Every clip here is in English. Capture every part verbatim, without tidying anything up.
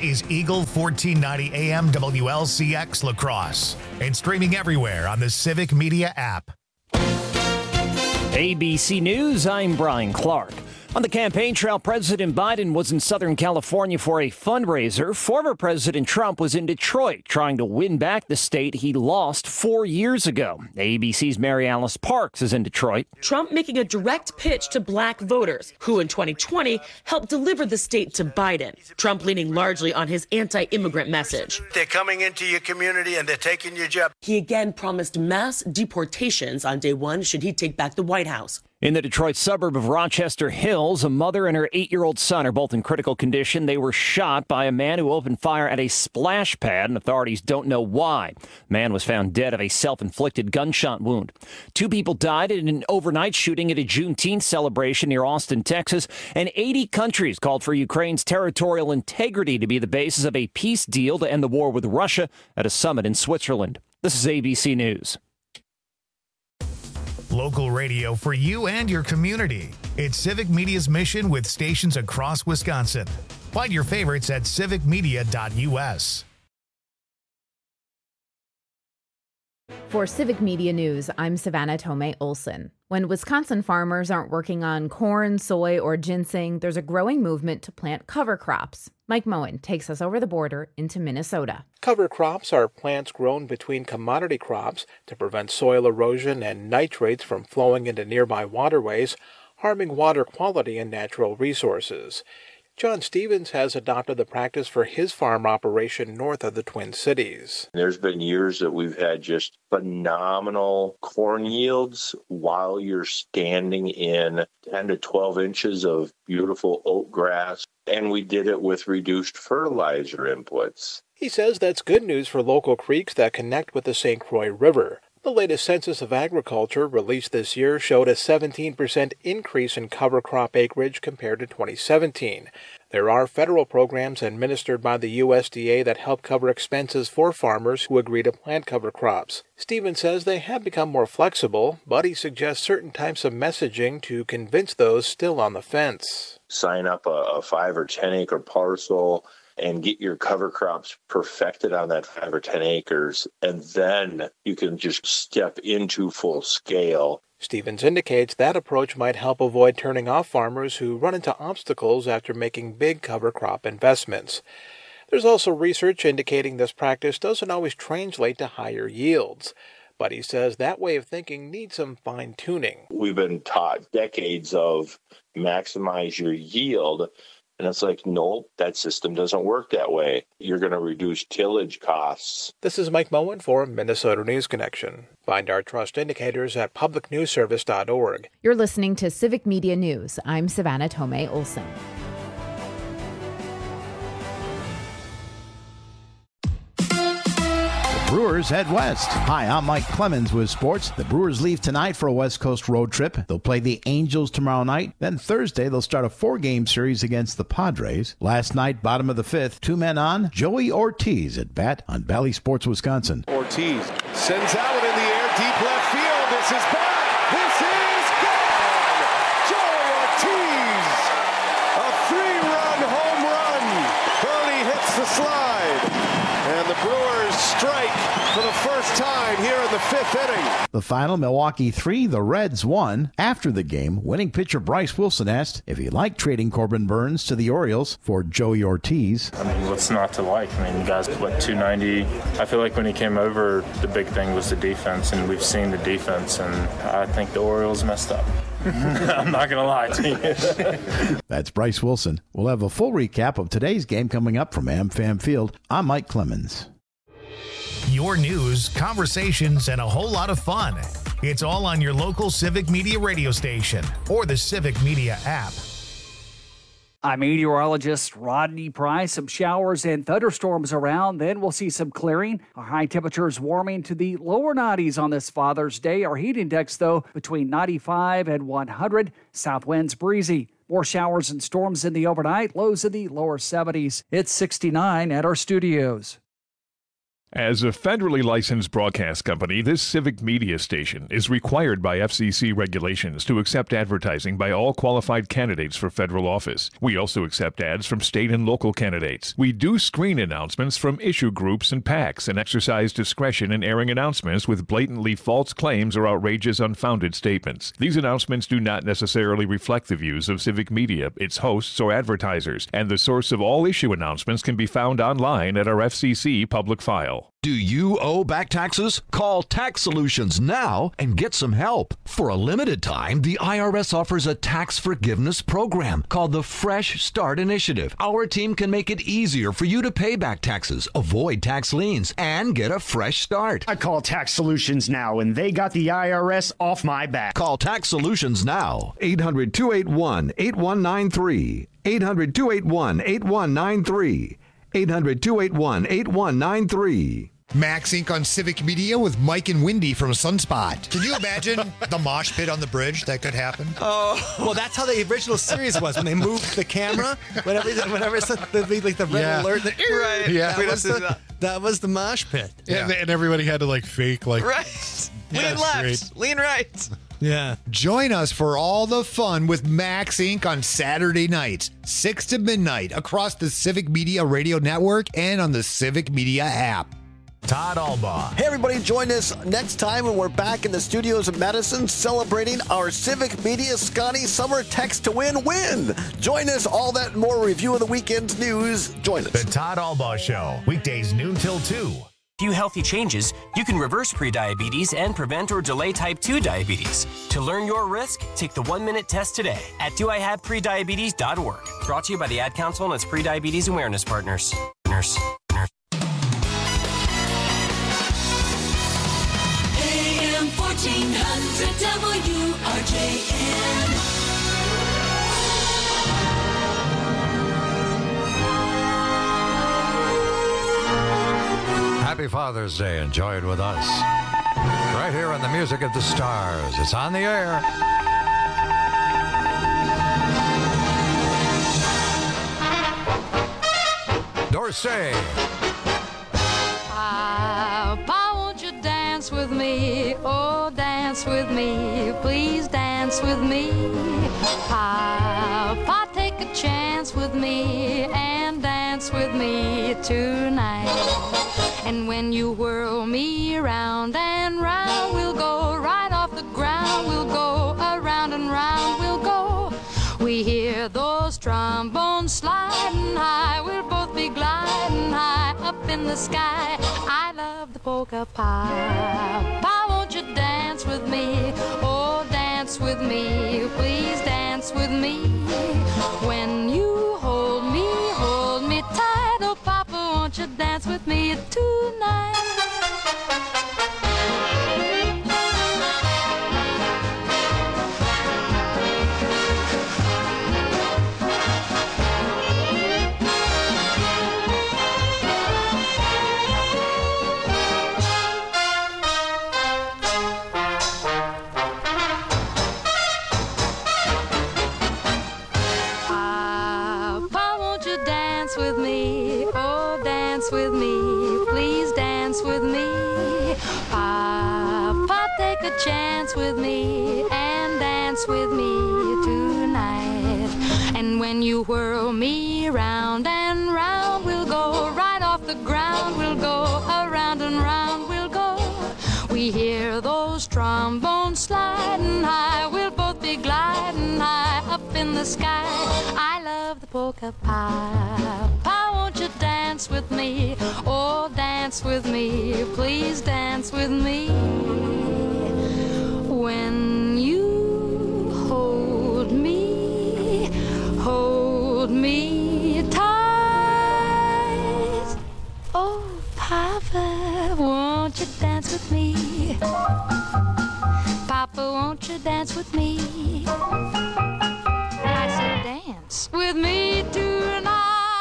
is Eagle fourteen ninety A M W L C X La Crosse and streaming everywhere on the Civic Media app. A B C News, I'm Brian Clark. On the campaign trail, President Biden was in Southern California for a fundraiser. Former President Trump was in Detroit trying to win back the state he lost four years ago. A B C's Mary Alice Parks is in Detroit. Trump making a direct pitch to black voters who in twenty twenty helped deliver the state to Biden. Trump leaning largely on his anti-immigrant message. They're coming into your community and they're taking your job. He again promised mass deportations on day one should he take back the White House. In the Detroit suburb of Rochester Hills, a mother and her eight-year-old son are both in critical condition. They were shot by a man who opened fire at a splash pad, and authorities don't know why. The man was found dead of a self-inflicted gunshot wound. Two people died in an overnight shooting at a Juneteenth celebration near Austin, Texas, and eighty countries called for Ukraine's territorial integrity to be the basis of a peace deal to end the war with Russia at a summit in Switzerland. This is A B C News. Local radio for you and your community. It's Civic Media's mission with stations across Wisconsin. Find your favorites at civic media dot U S. For Civic Media News, I'm Savannah Tomei Olson. When Wisconsin farmers aren't working on corn, soy, or ginseng, there's a growing movement to plant cover crops. Mike Moen takes us over the border into Minnesota. Cover crops are plants grown between commodity crops to prevent soil erosion and nitrates from flowing into nearby waterways, harming water quality and natural resources. John Stevens has adopted the practice for his farm operation north of the Twin Cities. There's been years that we've had just phenomenal corn yields while you're standing in ten to twelve inches of beautiful oat grass, and we did it with reduced fertilizer inputs. He says that's good news for local creeks that connect with the Saint Croix River. The latest Census of Agriculture released this year showed a seventeen percent increase in cover crop acreage compared to twenty seventeen. There are federal programs administered by the U S D A that help cover expenses for farmers who agree to plant cover crops. Stevens says they have become more flexible, but he suggests certain types of messaging to convince those still on the fence. Sign up a, a five or ten acre parcel and get your cover crops perfected on that five or ten acres, and then you can just step into full scale. Stevens indicates that approach might help avoid turning off farmers who run into obstacles after making big cover crop investments. There's also research indicating this practice doesn't always translate to higher yields, but he says that way of thinking needs some fine-tuning. We've been taught decades of maximize your yield, and it's like, no, that system doesn't work that way. You're going to reduce tillage costs. This is Mike Moen for Minnesota News Connection. Find our trust indicators at public news service dot org. You're listening to Civic Media News. I'm Savannah Tomei Olson. Brewers head west. Hi, I'm Mike Clemens with sports. The Brewers leave tonight for a West Coast road trip. They'll play the Angels tomorrow night. Then Thursday, they'll start a four-game series against the Padres. Last night, bottom of the fifth, two men on. Joey Ortiz at bat on Bally Sports, Wisconsin. Ortiz sends out in the air, deep left field. This is back. This is gone. Joey Ortiz, a three-run home run. Bernie hits the slide, and the Brewers strike for the first time here in the fifth inning. The final, Milwaukee three, the Reds one. After the game, winning pitcher Bryce Wilson asked if he liked trading Corbin Burns to the Orioles for Joey Ortiz. I mean, what's not to like? I mean, the guy's what, two ninety. I feel like when he came over, the big thing was the defense, and we've seen the defense, and I think the Orioles messed up. I'm not going to lie to you. That's Bryce Wilson. We'll have a full recap of today's game coming up from AmFam Field. I'm Mike Clemens. Your news, conversations, and a whole lot of fun. It's all on your local Civic Media radio station or the Civic Media app. I'm meteorologist Rodney Price. Some showers and thunderstorms around. Then we'll see some clearing. Our high temperatures warming to the lower nineties on this Father's Day. Our heat index, though, between ninety-five and one hundred. South winds breezy. More showers and storms in the overnight. Lows in the lower seventies. It's sixty-nine at our studios. As a federally licensed broadcast company, this civic media station is required by F C C regulations to accept advertising by all qualified candidates for federal office. We also accept ads from state and local candidates. We do screen announcements from issue groups and PACs and exercise discretion in airing announcements with blatantly false claims or outrageous unfounded statements. These announcements do not necessarily reflect the views of Civic Media, its hosts, or advertisers, and the source of all issue announcements can be found online at our F C C public file. Do you owe back taxes? Call Tax Solutions now and get some help. For a limited time, the I R S offers a tax forgiveness program called the Fresh Start Initiative. Our team can make it easier for you to pay back taxes, avoid tax liens, and get a fresh start. I call Tax Solutions now, and they got the I R S off my back. Call Tax Solutions now. eight hundred, two eight one, eight one nine three. eight hundred, two eight one, eight one nine three. eight hundred, two eight one, eight one nine three. Max Incorporated on Civic Media with Mike and Wendy from Sunspot. Can you imagine the mosh pit on the bridge that could happen? Oh, well, that's how the original series was when they moved the camera. Whenever, whenever it's the, like the red Yeah. alert, the, right? Yeah. That was the, that was the mosh pit. Yeah. And, and everybody had to like fake like Right. Yeah, lean that's left, great. lean right. Yeah. Join us for all the fun with Max Incorporated on Saturday nights, six to midnight, across the Civic Media Radio Network and on the Civic Media app. Todd Albaugh. Hey, everybody, join us next time when we're back in the studios of Madison celebrating our Civic Media Scotty Summer Text to Win win. Join us, all that and more review of the weekend's news. Join us. The Todd Albaugh Show, weekdays noon till two. Few healthy changes, you can reverse prediabetes and prevent or delay type two diabetes. To learn your risk, take the one-minute test today at do I have prediabetes dot org. Brought to you by the Ad Council and its Prediabetes Awareness Partners. Nurse. Nurse. A M fourteen hundred W R J N. Happy Father's Day. Enjoy it with us. Right here on the Music of the Stars. It's on the air. Dorsey. Papa, won't you dance with me? Oh, dance with me. Please dance with me. Papa, take a chance with me and dance with me tonight. And when you whirl me round and round, we'll go right off the ground. We'll go around and round, we'll go. We hear those trombones sliding high. We'll both be gliding high up in the sky. I love the polka pie. Pie, won't you dance with me? Oh, dance with me. Please dance with me. When you hold me, hold me tight. Oh, Papa, won't you dance with me tonight? Papa, won't you dance with me? Oh, dance with me. Please dance with me. Papa, take a chance with me and dance with me tonight. And when you whirl me round and round, we'll go right off the ground. We'll go around and round, we'll go. We hear those trombones sliding high. We'll both be gliding high up in the sky. I love the polka pie. Pie, won't you dance with me? Oh, dance with me. Please dance with me. When you hold me, hold me tight. Oh, Papa, won't you dance with me? Papa, won't you dance with me? I said dance with me tonight.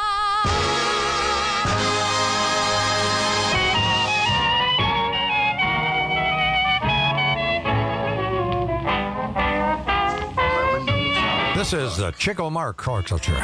This is the Chico Mark Orchestra.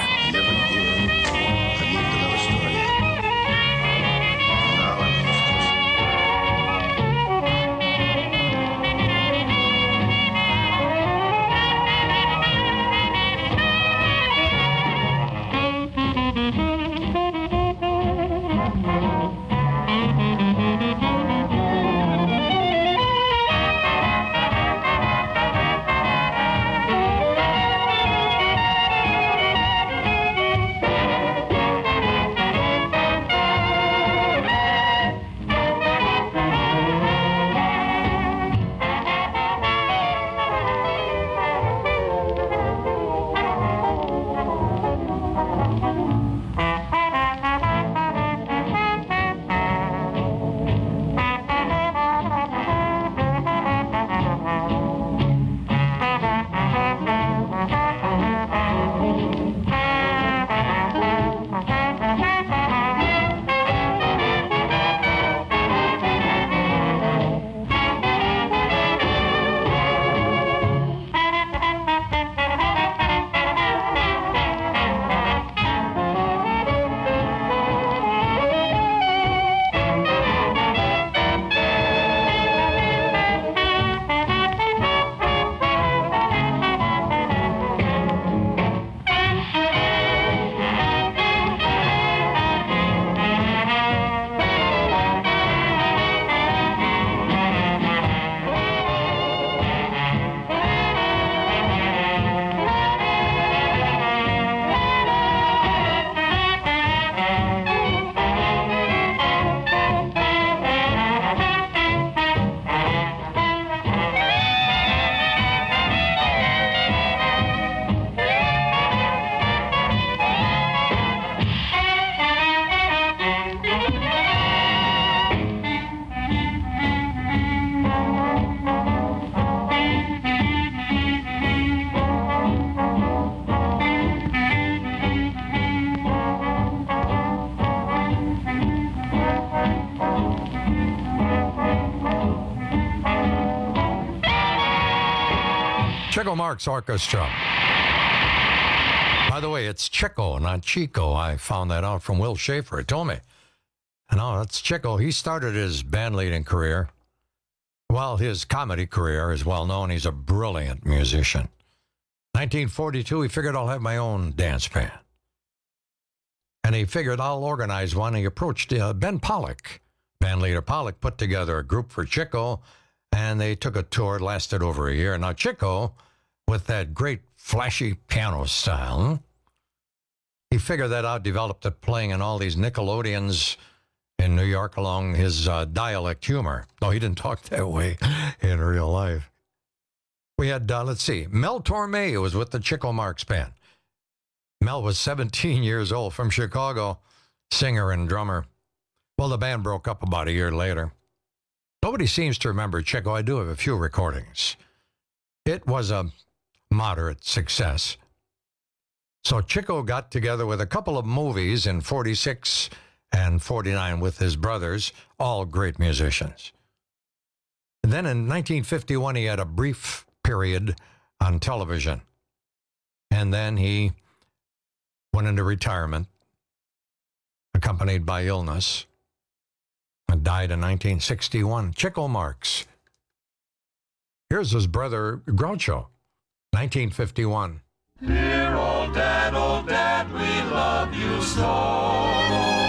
Chico Marx Orchestra. By the way, it's Chico, not Chico. I found that out from Will Schaefer. He told me. No, that's Chico. He started his band leading career. Well, his comedy career is well known. He's a brilliant musician. nineteen forty-two, he figured I'll have my own dance band. And he figured I'll organize one. He approached uh, Ben Pollock. Band leader Pollock put together a group for Chico, and they took a tour. It lasted over a year. Now, Chico, with that great flashy piano style, he figured that out, developed it playing in all these Nickelodeons in New York along his uh, dialect humor. No, he didn't talk that way in real life. We had, uh, let's see, Mel Torme, who was with the Chico Marx Band. Mel was seventeen years old, from Chicago, singer and drummer. Well, the band broke up about a year later. Nobody seems to remember Chico. I do have a few recordings. It was a moderate success. So Chico got together with a couple of movies in forty-six and forty-nine with his brothers, all great musicians. And then in nineteen fifty-one, he had a brief period on television. And then he went into retirement, accompanied by illness, and died in nineteen sixty-one. Chico Marx. Here's his brother, Groucho, nineteen fifty-one. Dear old dad, old dad, we love you so.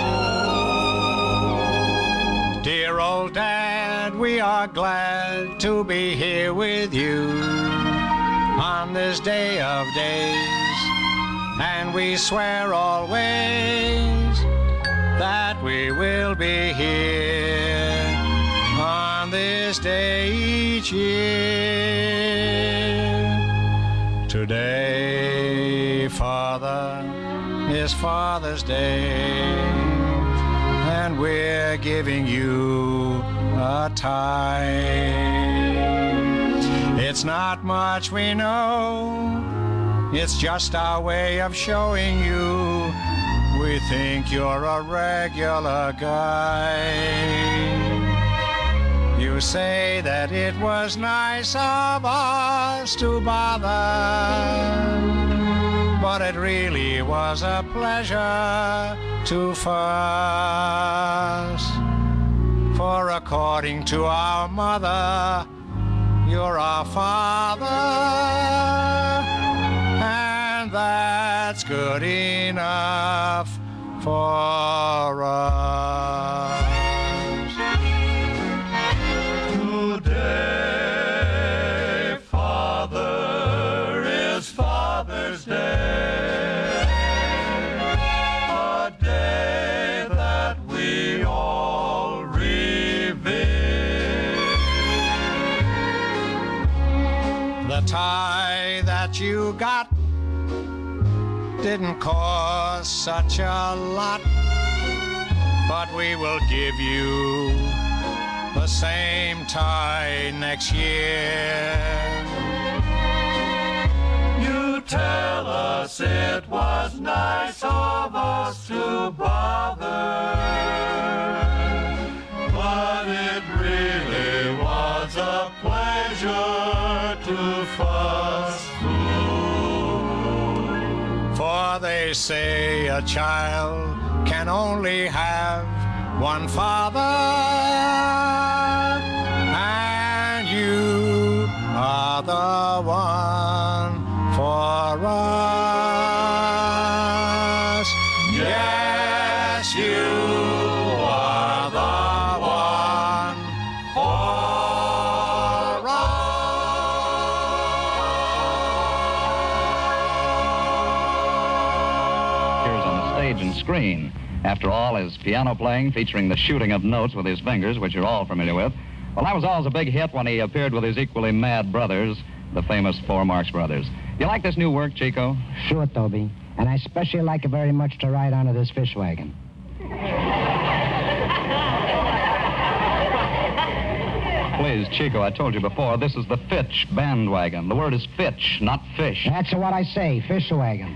Dear old dad, we are glad to be here with you on this day of days, and we swear always that we will be here on this day each year. Today, Father, is Father's Day, and we're giving you a tie. It's not much we know, it's just our way of showing you we think you're a regular guy. You say that it was nice of us to bother, but it really was a pleasure to fuss. For according to our mother, you're our father, and that's good enough for us. Today, Father, is Father's Day, a day that we all revere. The tie that you got didn't cost such a lot, but we will give you the same tie next year. You tell us it was nice of us to bother, but it really was a pleasure to fuss. For they say a child can only have one father, and you are the one for us. Yes, you are the one for us. Here's on the stage and screen. After all, his piano playing featuring the shooting of notes with his fingers, which you're all familiar with. Well, that was always a big hit when he appeared with his equally mad brothers, the famous four Marx Brothers. You like this new work, Chico? Sure, Toby. And I especially like it very much to ride onto this fish wagon. Please, Chico, I told you before, this is the Fitch bandwagon. The word is Fitch, not fish. That's what I say, fish wagon.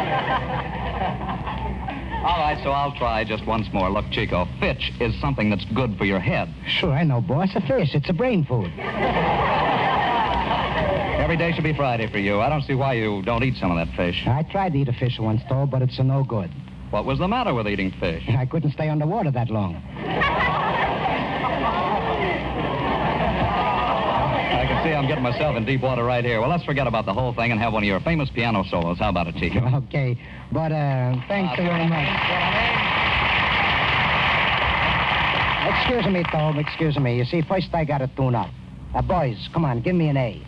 All right, so I'll try just once more. Look, Chico, Fitch is something that's good for your head. Sure, I know, boss. A fish. It's a brain food. Here, Every day should be Friday for you. I don't see why you don't eat some of that fish. I tried to eat a fish once, though, but it's a no good. What was the matter with eating fish? I couldn't stay underwater that long. I can see I'm getting myself in deep water right here. Well, let's forget about the whole thing and have one of your famous piano solos. How about it, Chico? Okay, but uh, thanks Uh, very much. Excuse me, Tom, excuse me. You see, first I got to tune up. Uh, boys, come on, give me an A.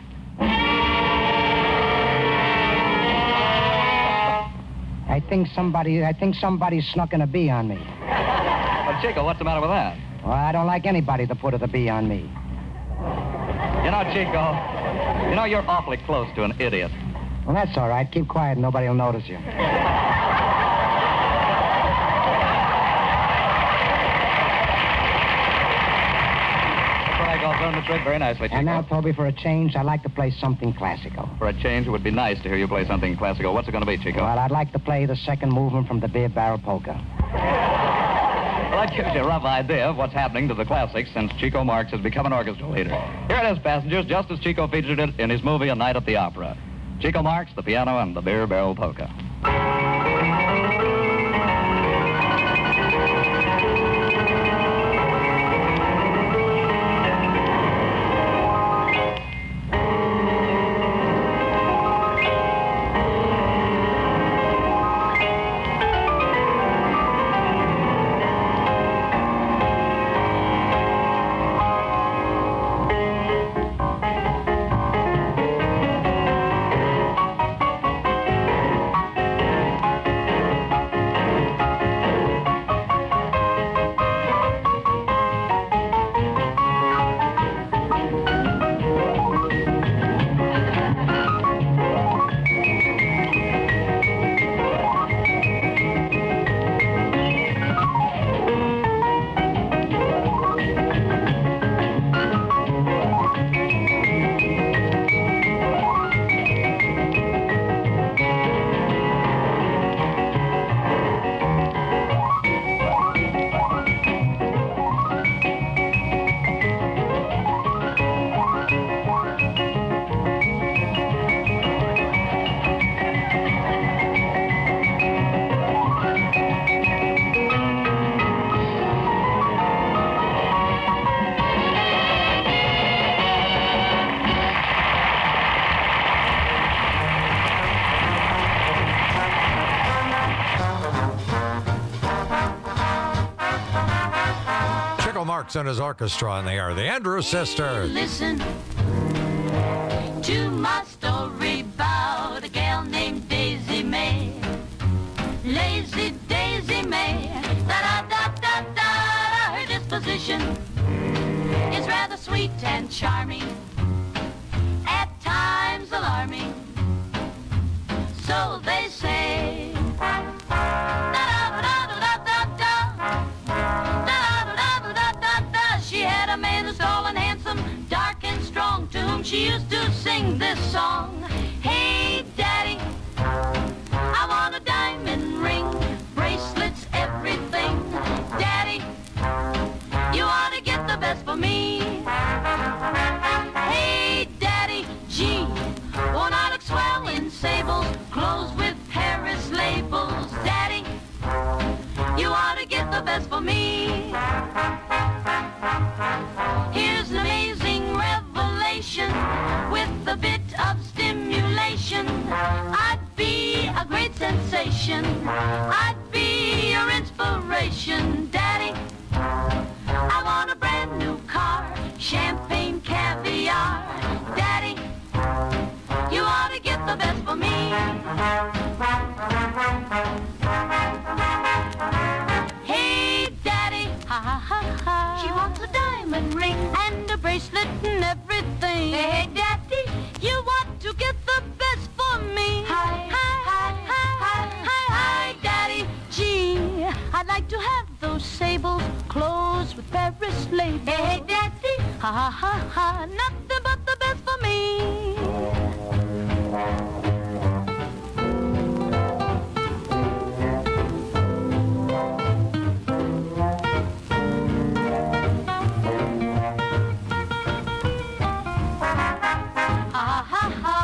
I think somebody, I think somebody snuck in a B on me. Well, Chico, what's the matter with that? Well, I don't like anybody to put a B on me. You know, Chico, you know, you're awfully close to an idiot. Well, that's all right. Keep quiet. Nobody will notice you. Frank, I'll learn the trick very nicely, Chico. And now, Toby, for a change, I'd like to play something classical. For a change, it would be nice to hear you play something classical. What's it going to be, Chico? Well, I'd like to play the second movement from the Beer Barrel Polka. Well, that gives you a rough idea of what's happening to the classics since Chico Marx has become an orchestra leader. Here it is, passengers, just as Chico featured it in his movie A Night at the Opera. Chico Marx, the piano, and the Beer Barrel Polka. And his orchestra, and they are the Andrews Sisters. Listen to my story about a gal named Daisy May. Lazy Daisy May. Da-da-da-da-da. Her disposition is rather sweet and charming, at times alarming. So they say. She used to sing this song. Hey, Daddy, I want a diamond ring, bracelets, everything. Daddy, you ought to get the best for me. Hey, Daddy, gee, won't I look swell in sables, clothes with Paris labels? Daddy, you ought to get the best for me. Here's an amazing revelation with a bit of stimulation. I'd be a great sensation. I'd be your inspiration, Daddy. I want a brand new car, champagne, caviar. Daddy, you ought to get the best for me. Hey, Daddy, ha ha ha ha. She wants a diamond ring and a bracelet and everything. Hey, Daddy, you want to get the best for me. Hi, hi, hi, hi, hi, hi, hi, Daddy. Gee, I'd like to have those sables, clothes with Paris labels. Hey, Daddy, ha ha ha ha, nothing but the best for me. Ha ha ha.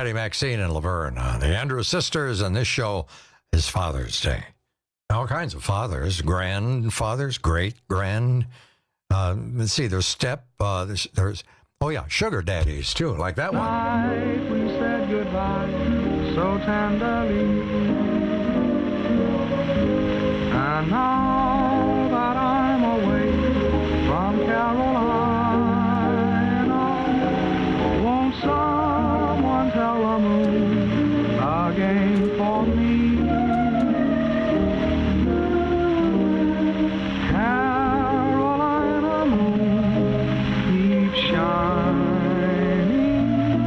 Patty, Maxine, and Laverne, uh, the Andrews sisters, and this show is Father's Day. All kinds of fathers, grandfathers, great grand. Uh, let's see, there's step. Uh, there's, there's oh yeah, sugar daddies too, like that one. Night we said goodbye so tenderly, and now that I'm away from Carolina, won't someone tell the moon again for me? Carolina moon, keep shining,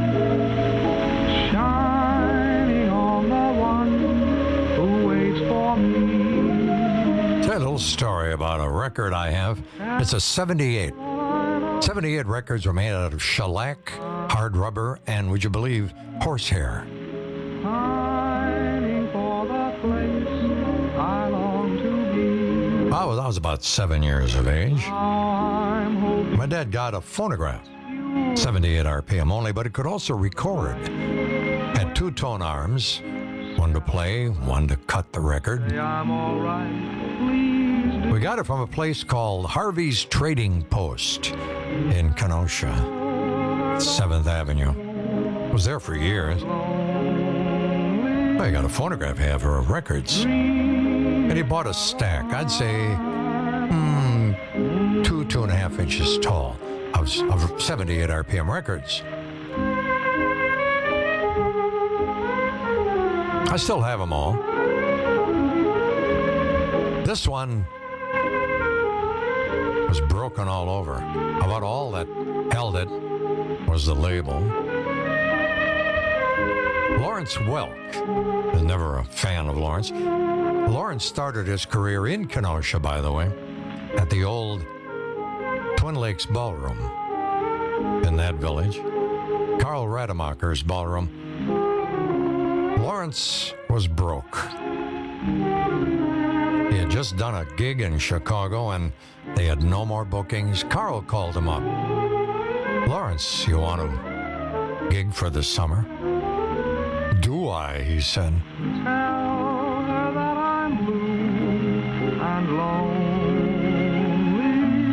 shining on the one who waits for me. Tell a little story about a record I have. It's a seventy-eight. seventy-eight records were made out of shellac, hard rubber, and would you believe, horsehair. Pining for the place I long to be. I was, I was about seven years of age. I'm hoping My dad got a phonograph, seventy-eight R P M only, but it could also record. Had two tone arms, one to play, one to cut the record. I'm all right. Please do. We got it from a place called Harvey's Trading Post in Kenosha, seventh Avenue. I was there for years. I got a phonograph haver of records. And he bought a stack, I'd say mm, two, two and a half inches tall, of, of seventy-eight R P M records. I still have them all. This one was broken all over. About all that held it was the label. Lawrence Welk was never a fan of Lawrence. Lawrence started his career in Kenosha, by the way, at the old Twin Lakes Ballroom in that village. Carl Rademacher's ballroom. Lawrence was broke. He had just done a gig in Chicago and they had no more bookings. Carl called him up. Lawrence, you want to gig for the summer? Do I? He said. Tell her that I'm blue and lonely.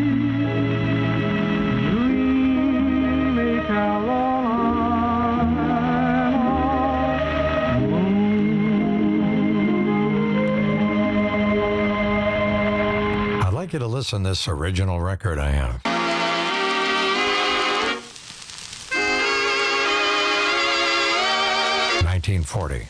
Dreamy Carolina moon. I'd like you to listen to this original record I have. nineteen forty.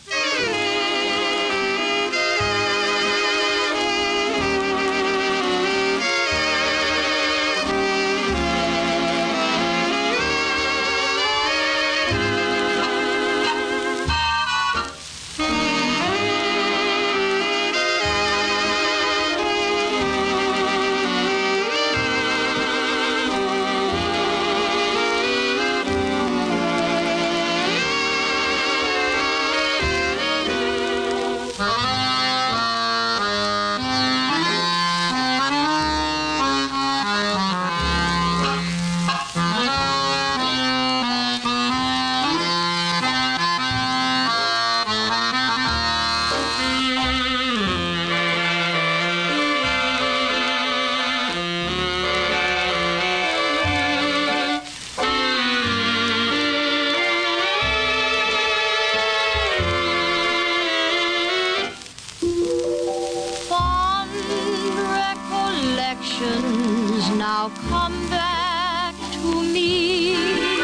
Now come back to me,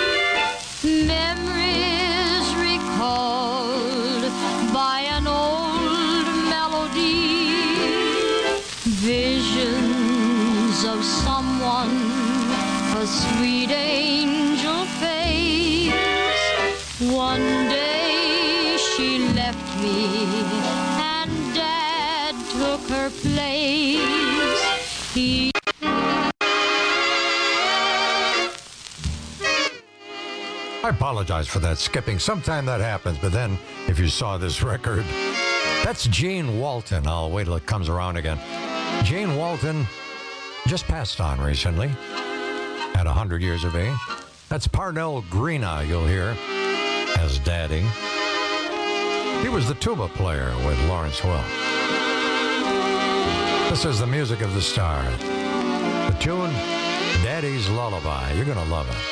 memories recalled by an old melody, visions of someone, a sweet angel face. One day she left me and Dad took her place. He I apologize for that skipping. Sometime that happens, but then if you saw this record, that's Jane Walton. I'll wait till it comes around again. Jane Walton just passed on recently at one hundred years of age. That's Parnell Greena, you'll hear. as Daddy. He was the tuba player with Lawrence Welk. This is the music of the stars. The tune, Daddy's Lullaby. You're going to love it.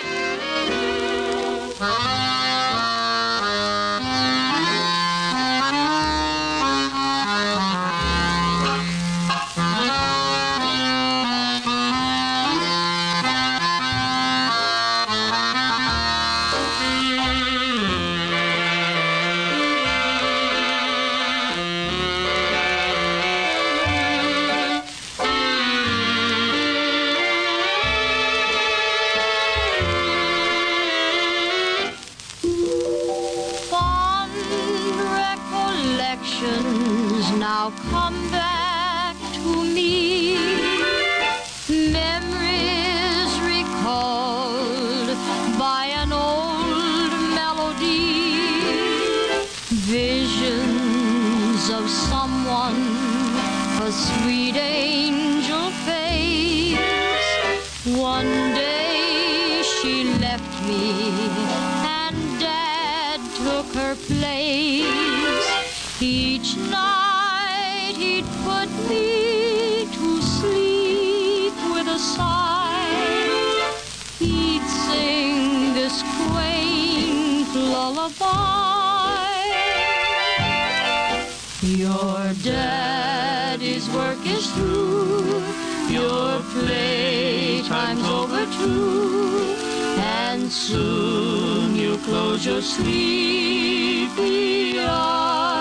Now come back to me, memories recalled by an old melody, visions of someone, a sweet angel face. One day she left me and Dad took her place. Each night he'd put me to sleep with a sigh. He'd sing this quaint lullaby. Your daddy's work is through, your playtime's over too, and soon you'll close your sleepy eyes.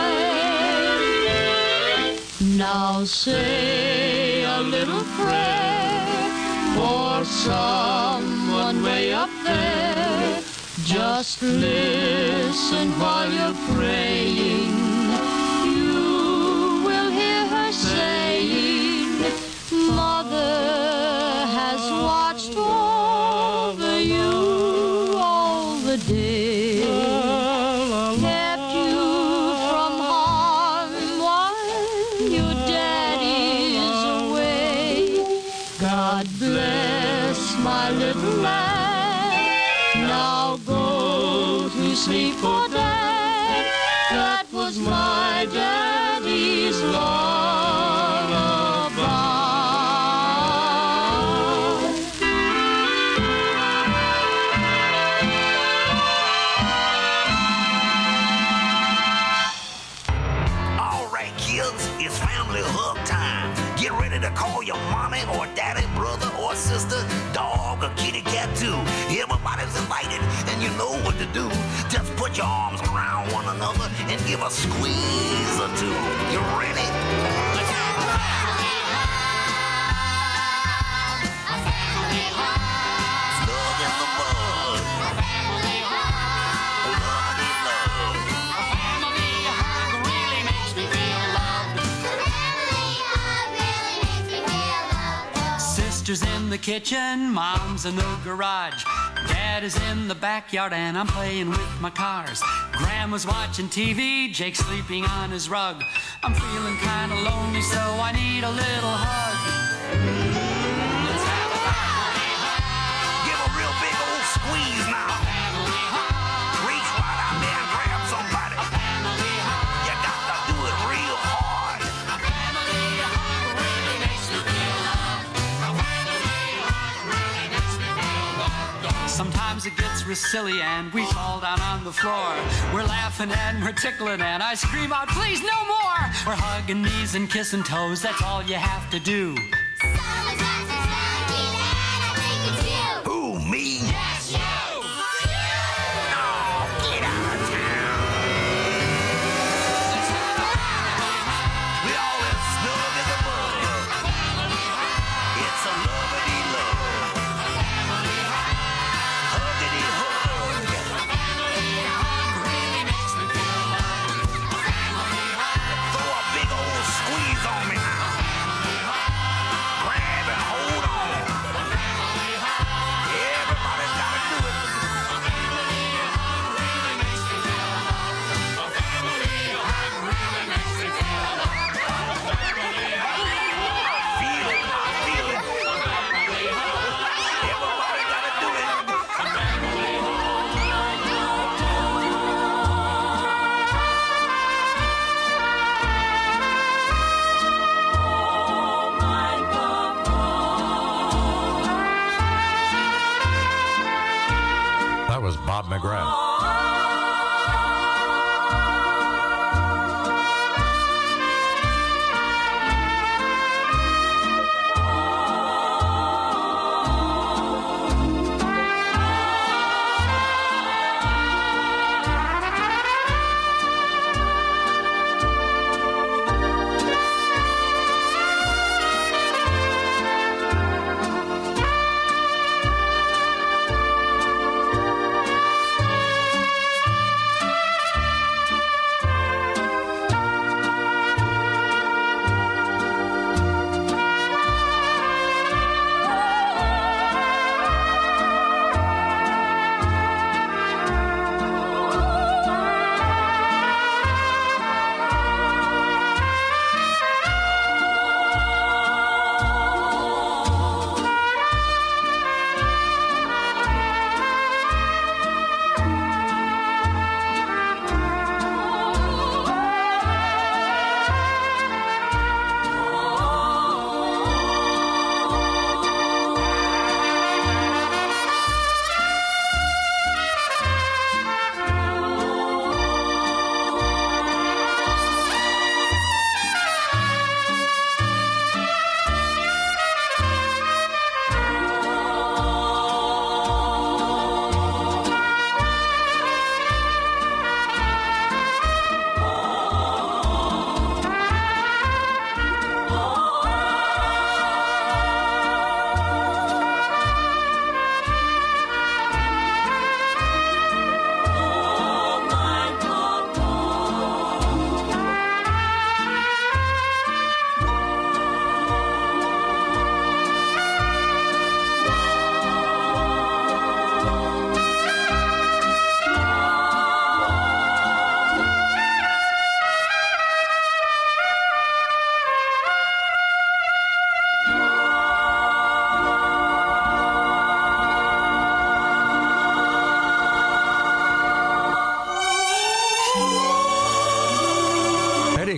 Now say a little prayer for someone way up there. Just listen while you're praying. You will hear her saying, Mother has watched over you all the day, kept you from harm while your daddy's away. God bless my little lad. Now go to sleep for Dad. That was my daddy's lullaby. All right, kids, it's family hug time. Get ready to call your mommy or daddy, brother or sister, dog or kitty cat too. Everybody's invited, and you know what to do. Just put your arms around one another and give a squeeze or two. You ready? Let's have a family hug. A family hug. Snug in the bud. A family hug. Lovey love. A family hug really makes me feel loved. A family hug really makes me feel loved. Sister's in the kitchen, mom's in the garage. Dad is in the backyard and I'm playing with my cars. Grandma's watching T V, Jake's sleeping on his rug. I'm feeling kinda lonely, so I need a little hug. Let's have a family hug. Give a real big old squeeze now. A family hug. Reach right out there and grab somebody. A family hug. You got to do it real hard. A family hug really makes me feel loved. A family hug really makes me feel loved. Sometimes it gets real silly and we fall down on the floor. We're laughing and we're tickling and I scream out, please no more. We're hugging knees and kissing toes, that's all you have to do. Who, me? That's you. Oh, get out of town. We all as snug as a bug. It's a lovely love. Huggity hug. Throw a big old squeeze on me now. Grab and hold.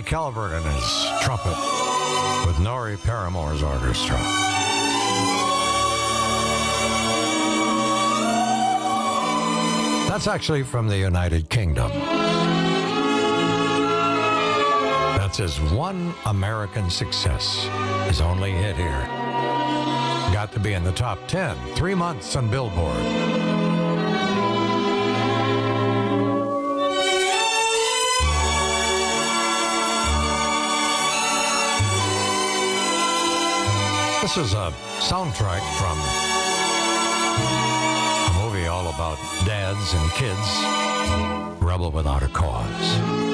Calvert and his trumpet with Nori Paramore's orchestra. That's actually from the United Kingdom. That's his one American success, his only hit here. Got to be in the top ten, three months on Billboard. This is a soundtrack from a movie all about dads and kids, Rebel Without a Cause.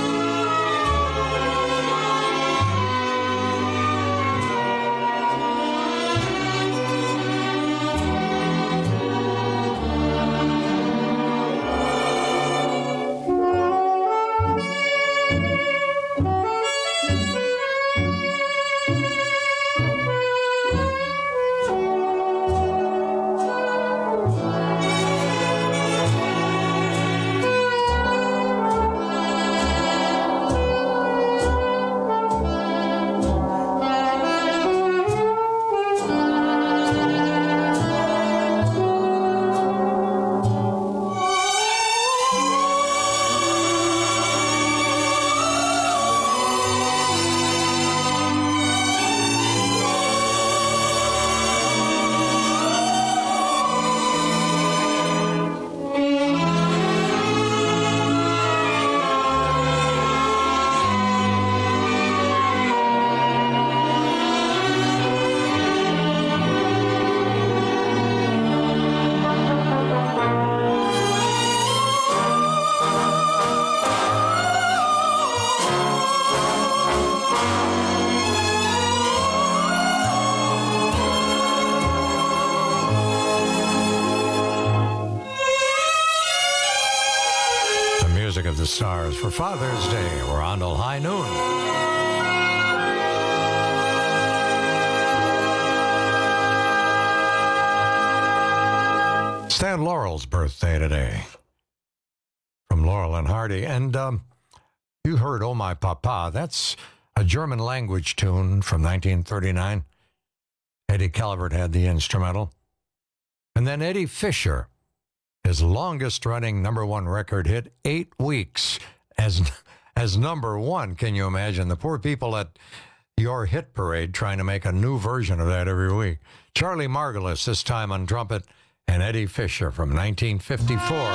Of the Stars for Father's Day. We're on till high noon. Stan Laurel's birthday today. From Laurel and Hardy. And um, you heard Oh My Papa. That's a German language tune from nineteen thirty-nine. Eddie Calvert had the instrumental. And then Eddie Fisher, his longest-running number one record hit, eight weeks as as number one. Can you imagine? The poor people at your hit parade trying to make a new version of that every week. Charlie Margulis, this time on trumpet, and Eddie Fisher from nineteen fifty-four.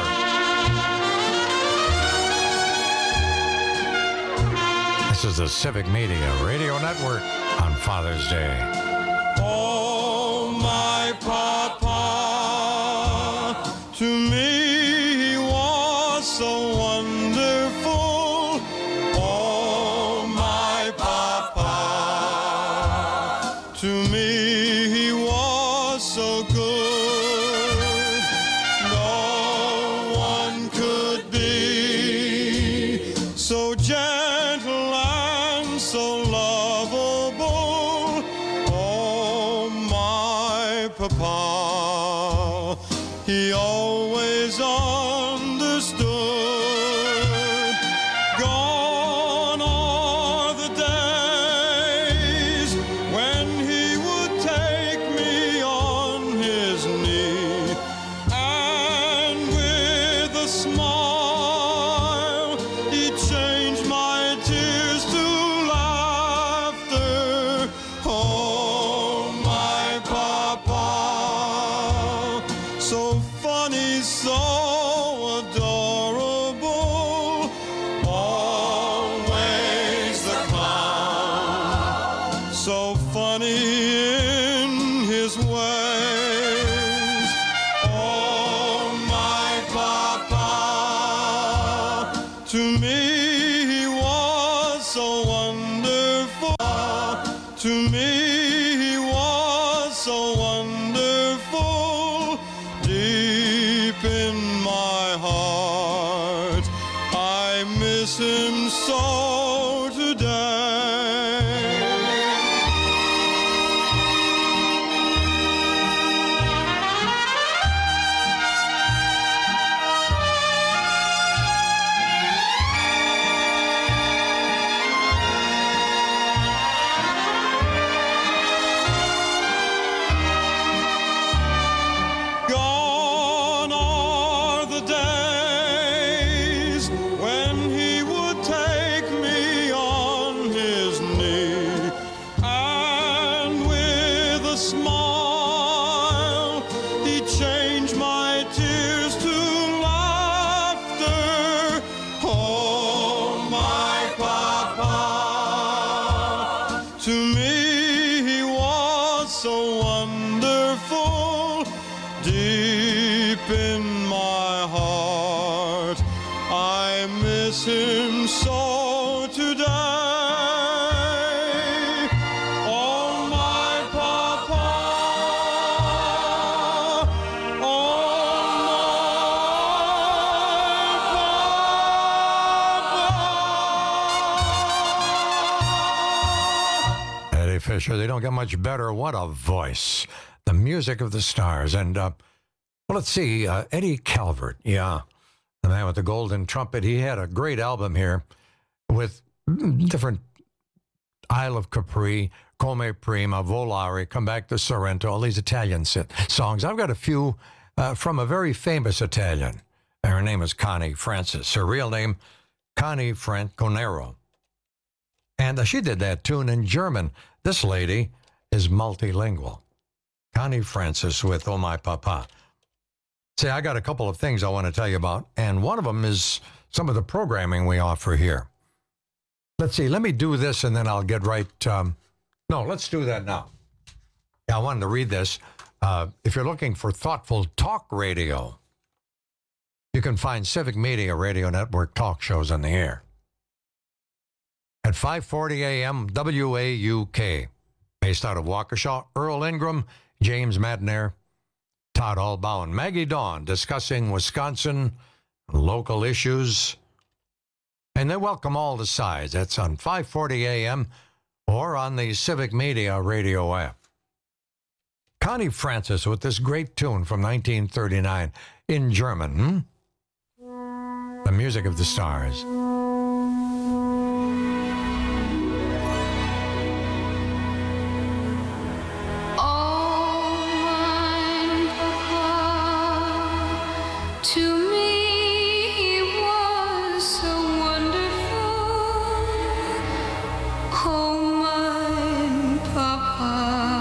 This is the Civic Media Radio Network on Father's Day. Oh, my Papa. To me, he was so wonderful. Oh, my Papa. To me, he was so good. No one could be so gentle and so lovable. Oh, my Papa. He always understood. Gone are the days when he would take me on his knee, and with a smile he'd change my tears to laughter. Oh, my Papa, so funny, so adorable, always the clown, so funny in his ways. Oh, my Papa, to me he was so wonderful. To me he was so wonderful. Deep in my heart, I miss him so today. him so today. Oh, my papa, oh, Eddie Fisher, they don't get much better. What a voice. The music of the stars. And, uh, well, let's see, uh, Eddie Calvert, yeah, the man with the golden trumpet. He had a great album here with different Isle of Capri, Come Prima, Volare, Come Back to Sorrento, all these Italian songs. I've got a few uh, from a very famous Italian. Her name is Connie Francis. Her real name, Connie Franconero. And uh, she did that tune in German. This lady is multilingual. Connie Francis with Oh My Papa. See, I got a couple of things I want to tell you about, and one of them is some of the programming we offer here. Let's see, let me do this, and then I'll get right... Um, no, let's do that now. Yeah, I wanted to read this. Uh, if you're looking for thoughtful talk radio, you can find Civic Media Radio Network talk shows on the air. At five forty a.m., W A U K, based out of Waukesha, Earl Ingram, James Madner, Todd Albaugh, and Maggie Dawn discussing Wisconsin local issues. And they welcome all the sides. That's on five forty a.m. or on the Civic Media Radio app. Connie Francis with this great tune from nineteen thirty-nine in German. Hmm? The music of the stars. To me, he was so wonderful. Oh, my papa.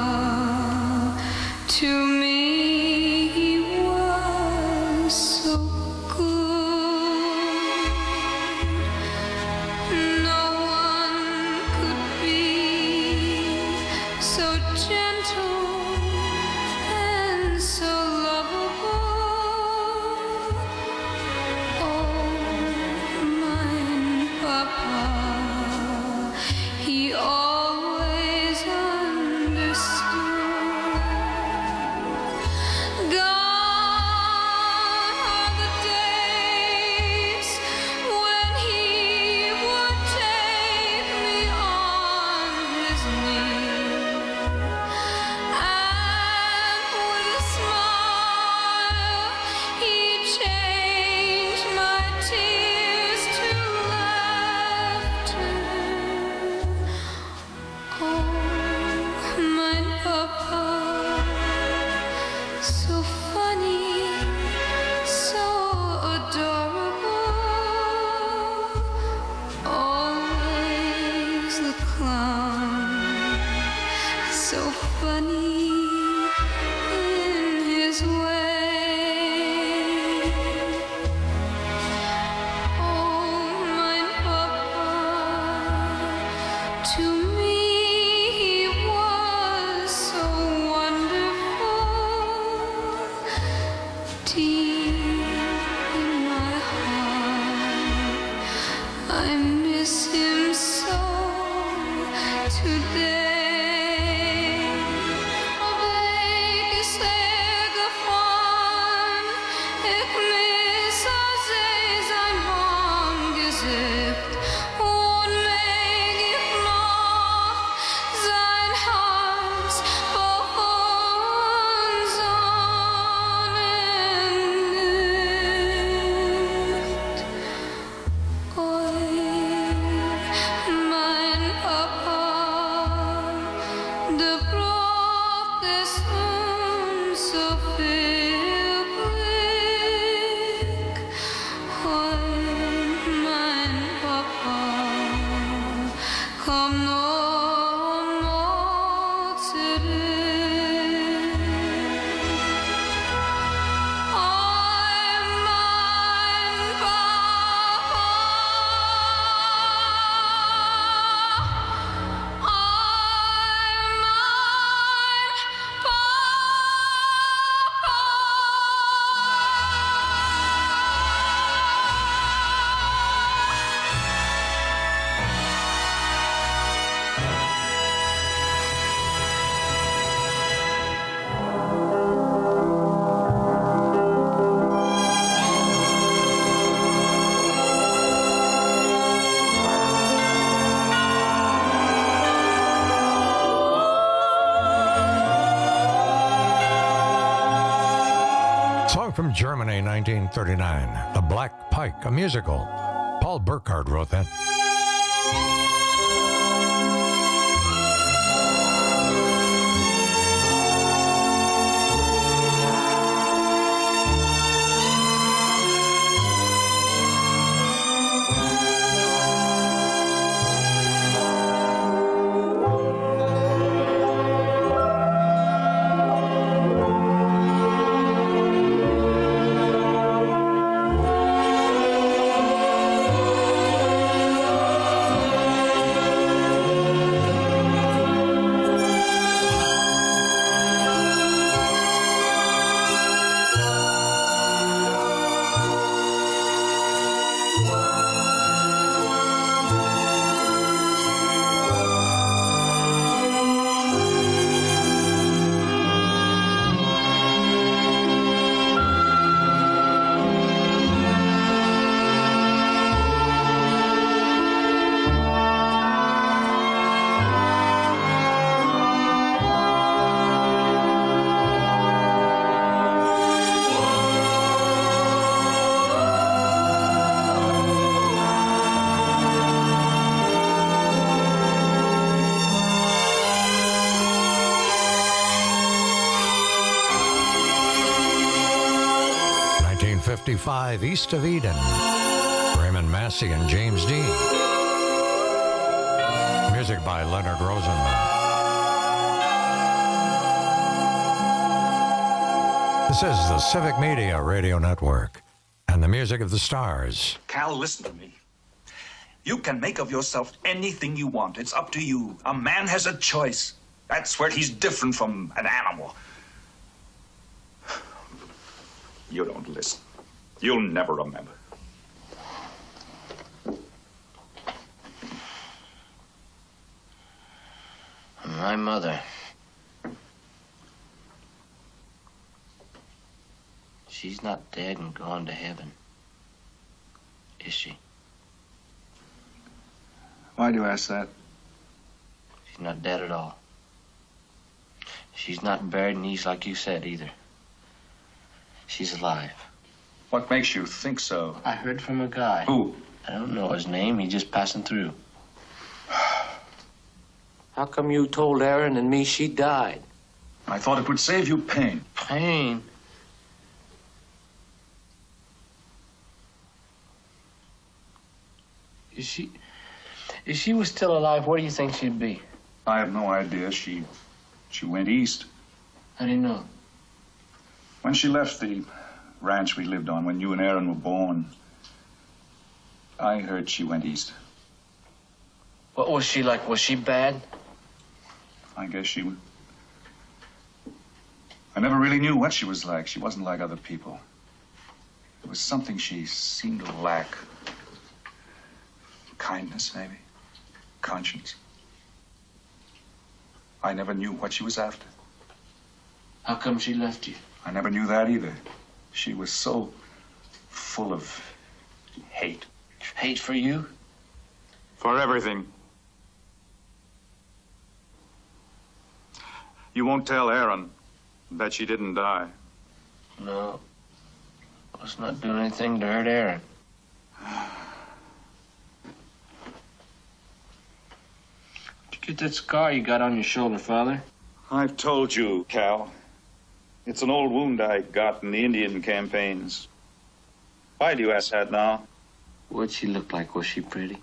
To me, he was so good. No one could be so gentle and so lovable. He always understood. Gone are the days when he would take me on his knee, and with a smile he changed my tears to laughter. Oh, my papa, so funny, so adorable, always the clown, so funny in his way. Oh, my papa, to me he was so wonderful. Deep in my heart, I miss him so today. Welke Säge von, ich misse sehr sein Angesicht, und mag ich noch sein Herz von Sonnenlicht. Oi, mein Papa, song from Germany, nineteen thirty-nine, The Black Pike, a musical. Paul Burkhardt wrote that. fifty-five, East of Eden, Raymond Massey and James Dean. Music by Leonard Rosenman. This is the Civic Media Radio Network and the music of the stars. Cal, listen to me. You can make of yourself anything you want. It's up to you. A man has a choice. That's where he's different from an animal. You don't listen. You'll never remember. My mother. She's not dead and gone to heaven, is she? Why do you ask that? She's not dead at all. She's not buried in East like you said either. She's alive. What makes you think so? I heard from a guy. Who? I don't know his name. He's just passing through. How come you told Aaron and me she died? I thought it would save you pain. Pain? If she... If she was still alive, where do you think she'd be? I have no idea. She... She went east. How do you know? When she left the ranch we lived on, when you and Aaron were born, I heard she went east. What was she like? Was she bad? I guess she was. I never really knew what she was like. She wasn't like other people. There was something she seemed to lack. Kindness, maybe. Conscience. I never knew what she was after. How come she left you? I never knew that either. She was so full of hate. Hate for you? For everything. You won't tell Aaron that she didn't die. No. I was not doing anything to hurt Aaron. Did you get that scar you got on your shoulder, Father? I've told you, Cal. It's an old wound I got in the Indian campaigns. Why do you ask that now? What'd she look like? Was she pretty?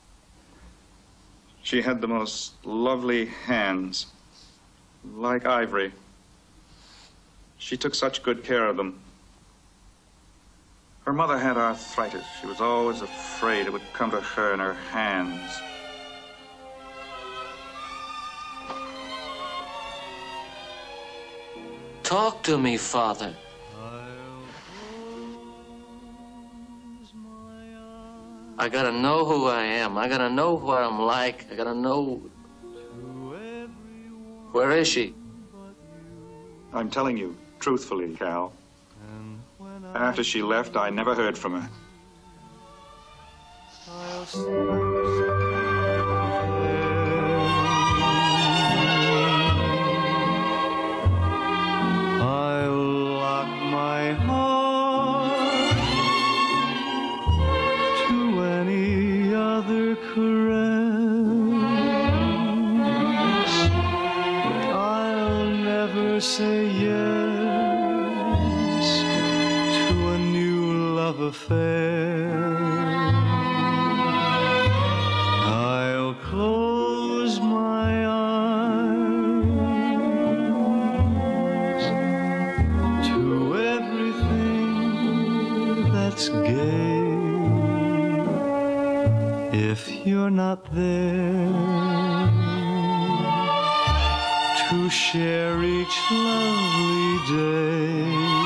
She had the most lovely hands, like ivory. She took such good care of them. Her mother had arthritis. She was always afraid it would come to her in her hands. Talk to me, Father. I gotta know who I am. I gotta know what I'm like. I gotta know... Where is she? I'm telling you, truthfully, Cal. After she left, I never heard from her. I'll lock my heart tender caress. I'll never say yes to a new love affair. I'll close my eyes to everything that's gay. If you're not there to share each lovely day,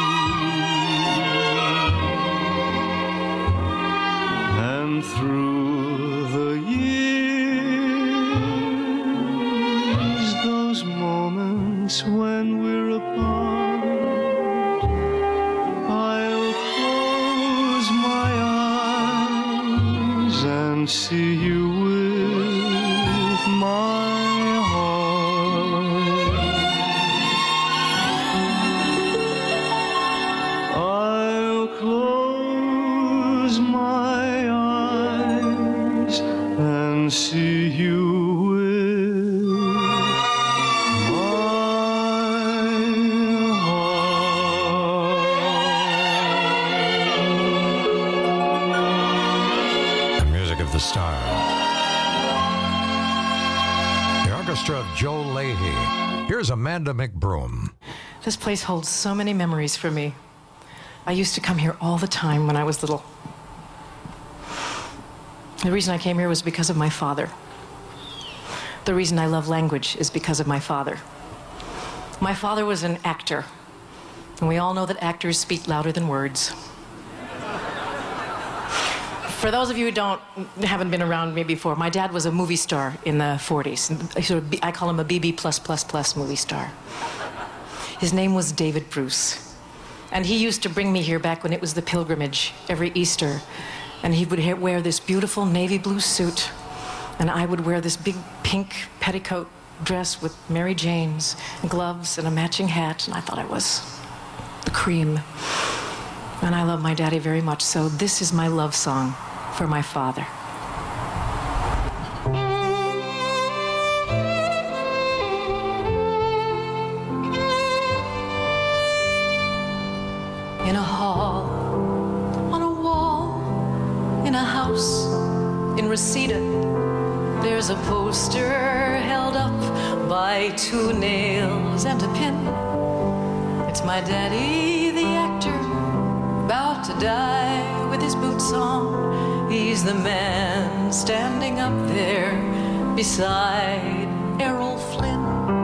and through the years, those moments when we're apart, I'll close my eyes and see you with my heart. I'll close my eyes and see you with The music of the stars. The orchestra of Joe Leahy. Here's Amanda McBroom. This place holds so many memories for me. I used to come here all the time when I was little. The reason I came here was because of my father. The reason I love language is because of my father. My father was an actor, and we all know that actors speak louder than words. For those of you who don't, haven't been around me before, my dad was a movie star in the forties. I call him a B B plus plus plus movie star. His name was David Bruce. And he used to bring me here back when it was the pilgrimage every Easter. And he would wear this beautiful navy blue suit. And I would wear this big pink petticoat dress with Mary Jane's gloves and a matching hat. And I thought I was the cream. And I love my daddy very much. So this is my love song for my father. In a hall, on a wall, in a house, in Reseda, there's a poster held up by two nails and a pin. It's my daddy, the actor, about to die with his boots on. He's the man standing up there beside Errol Flynn.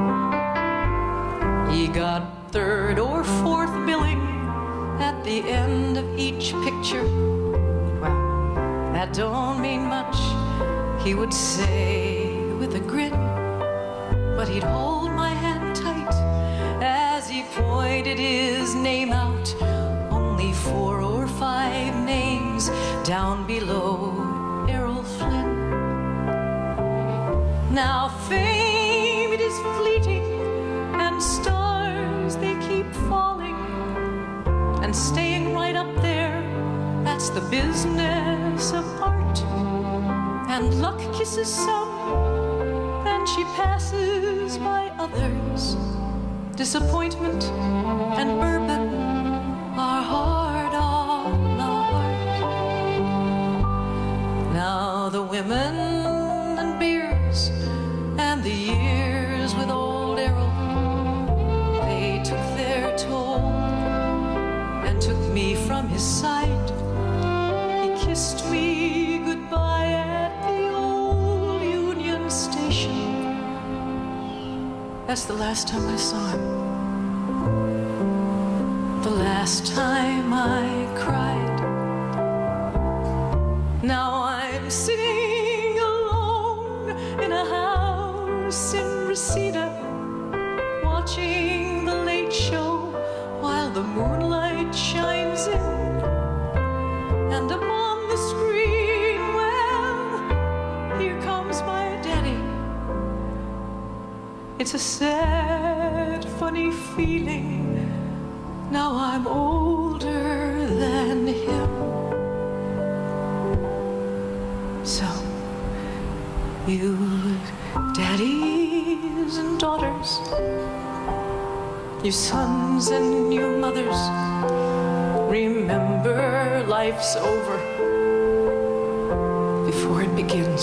He got third or fourth billing at the end of each picture. Well, that don't mean much, he would say with a grin. But he'd hold my hand tight as he pointed his name out. Only four or five names down below Errol Flynn. Now fame, it is fleeting, and stars, they keep falling. And staying right up there, that's the business of art. And luck kisses some, and she passes by others. Disappointment and bourbon are hard on the heart. Now the women and beers and the years with old Errol, they took their toll and took me from his side. He kissed me goodbye at the old Union Station. That's the last time I saw him. The last time I cried. Now I'm sitting alone in a house in Reseda, watching the late show while the moonlight shines in. And upon the screen, well, here comes my daddy. It's a sad, funny feeling. Now I'm older than him. So, You daddies and daughters, you sons and you mothers, remember life's over before it begins.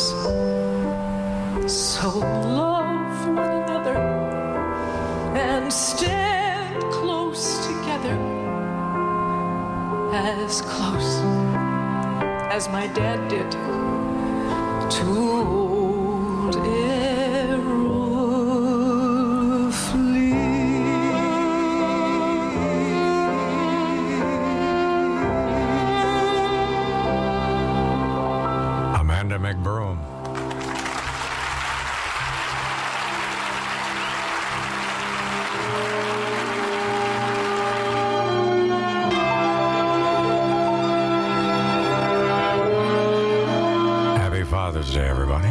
So love one another and stand close together, as close as my dad did to old Errol Flynn. Amanda McBroom. Father's Day, everybody.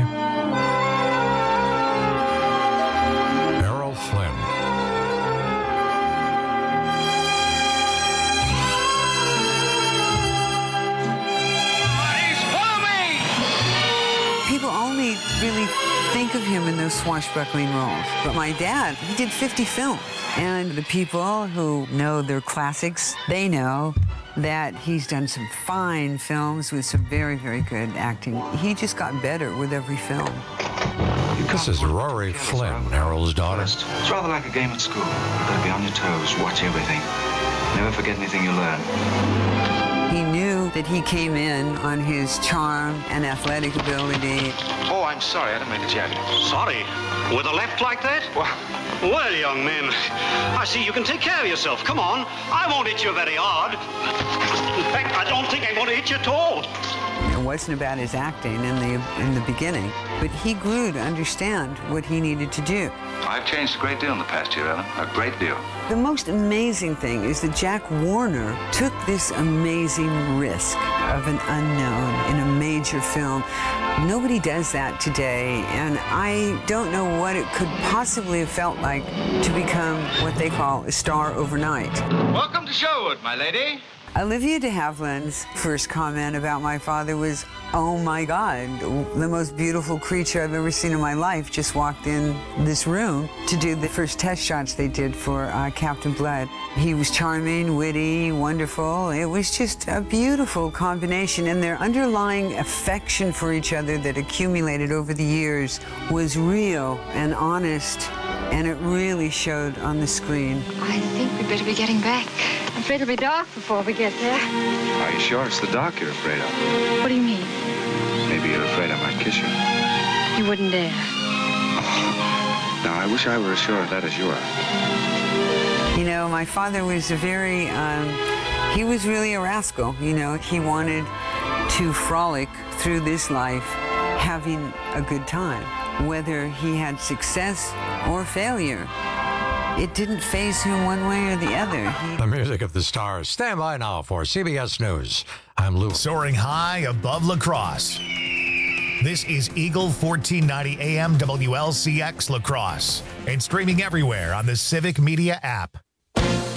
Errol Flynn. People only really think of him in those swashbuckling roles. But my dad, he did fifty films. And the people who know their classics, they know that he's done some fine films with some very, very good acting. He just got better with every film. This is Rory Flynn, Errol's daughter. It's rather like a game at school. You've got to be on your toes, watch everything. Never forget anything you learn. He knew that he came in on his charm and athletic ability. Oh, I'm sorry. I didn't mean to jab you. Sorry? With a left like that? Well, well, young man, I see you can take care of yourself. Come on. I won't hit you very hard. In fact, I don't think I'm going to hit you at all. It wasn't about his acting in the in the beginning, but he grew to understand what he needed to do. I've changed a great deal in the past year, Ellen. A great deal. The most amazing thing is that Jack Warner took this amazing risk of an unknown in a major film. Nobody does that today, and I don't know what it could possibly have felt like to become what they call a star overnight. Welcome to Sherwood, my lady. Olivia de Havilland's first comment about my father was, "Oh my God, the most beautiful creature I've ever seen in my life just walked in this room to do the first test shots they did for uh, Captain Blood." He was charming, witty, wonderful. It was just a beautiful combination, and their underlying affection for each other that accumulated over the years was real and honest, and it really showed on the screen. I think we'd better be getting back. I'm afraid it'll be dark before we get there. Are you sure it's the dark you're afraid of? What do you mean? Maybe you're afraid I might kiss you. You wouldn't dare. Now, I wish I were as sure of that as you are. You know, my father was a very, um, he was really a rascal. You know, he wanted to frolic through this life having a good time, whether he had success or failure. It didn't faze him one way or the other. He... The music of the stars. Stand by now for C B S News. I'm Lou. Soaring high above La Crosse. This is Eagle fourteen ninety A M W L C X La Crosse and streaming everywhere on the Civic Media app.